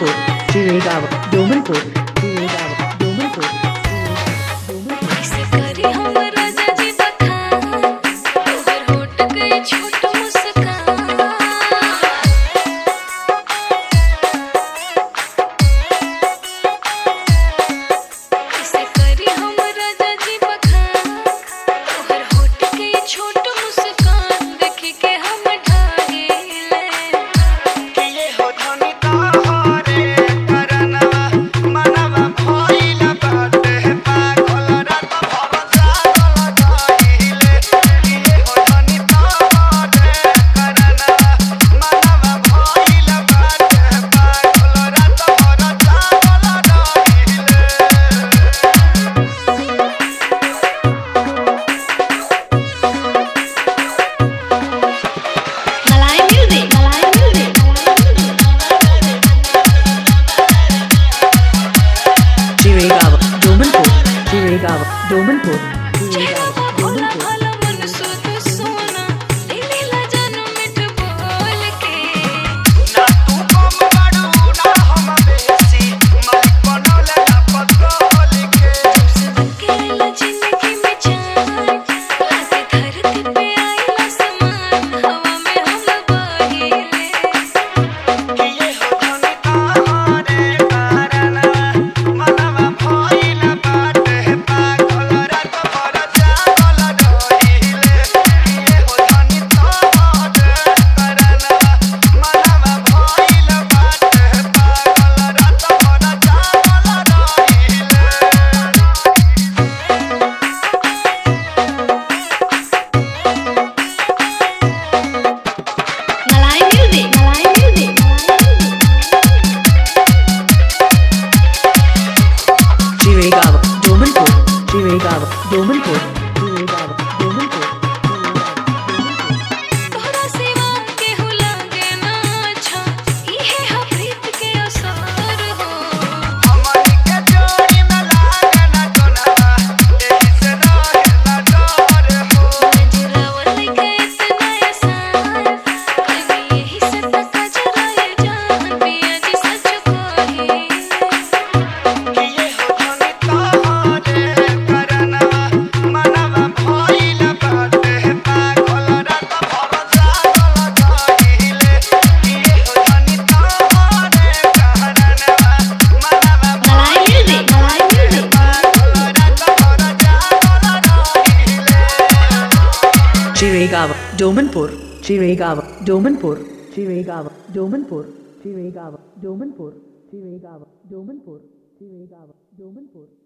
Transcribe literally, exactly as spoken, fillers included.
Domanpur, Jiregaon, Domanpur, Jiregaon, Domanpur, कैसे करी हम राजा जी बखान, तोहर होठ गई छोट मुस्कान। कैसे करी हम राजा जी बखान, तोहर होठ गई छोट मुस्कान। देखी के हम ढाहिले किए हो धनी तोहरे करनवा मनवा भइल बाटे पागल रात भर जागल गइले। किए हो धनी तोहरे करनवा मनवा भइल बाटे पागल रात भर जागल गइले। मलाई म्यूजिक मलाई music Jiregaon, Domanpur, Jiregaon, Domanpur, Jiregaon, भोला Domanpur. भाला मन सुध सोना ले लेला जानू मिठ बोल के। ना तू कम बाड़ू ना हम बेसी मालिक बनले पतोल के। सबन के आइला जिंदगी में जान, लागे धरती पे आइला समान। हवा में हम बहिले किए हो धनी तोहरे करनवा मनवा भइल बाटे पागल रात भर जागल गइले। किए हो धनी तोहरे करनवा मनवा भइल बाटे पागल रात भर जागल गइले। मलाई म्यूजिक मलाई music Jiregaon, Domanpur, Jiregaon, Domanpur, Jiregaon, Domanpur, तोहरा सिवा केहू लागे ना अच्छा, इहे हा प्रीत के असर हो। हमनी के जोड़ी में लागे ना जोनवा एही से रहेला डर हो। नजरावल लइका इतना आसान, कभी यही से तक जराए जान। पिया जी सच कही किए हो धनी तोहरे करनवा मनवा भइल बाटे पागल रात भर जागल गइले। किए हो धनी तोहरे करनवा मनवा मलाई म्यूजिक मलाई म्यूजिक पागल रात भर जागल गइले। Jiregaon, Domanpur, Jiregaon, Domanpur, Jiregaon, Domanpur, Jiregaon, Domanpur, Jiregaon, Domanpur, Jiregaon, Domanpur.